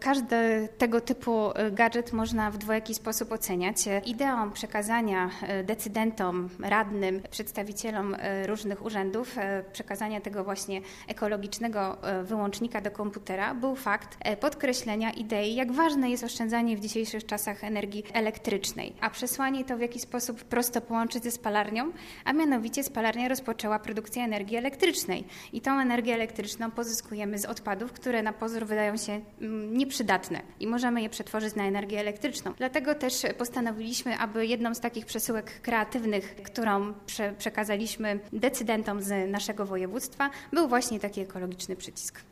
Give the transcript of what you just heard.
Każdy tego typu gadżet można w dwojaki sposób oceniać. Ideą przekazania decydentom, radnym, przedstawicielom różnych urzędów, przekazania tego właśnie ekologicznego wyłącznika do komputera był fakt podkreślenia idei, jak ważne jest oszczędzanie w dzisiejszych czasach energii elektrycznej, a przesłanie to w jakiś sposób prosto połączyć ze spalarnią, a mianowicie spalarnia rozpoczęła produkcję energii elektrycznej i tą energię elektryczną pozyskujemy z odpadów, które na pozór wydają się nieprzydatne i możemy je przetworzyć na energię elektryczną. Dlatego też postanowiliśmy, aby jedną z takich przesyłek kreatywnych, którą przekazaliśmy decydentom z naszego województwa, był właśnie taki ekologiczny przycisk.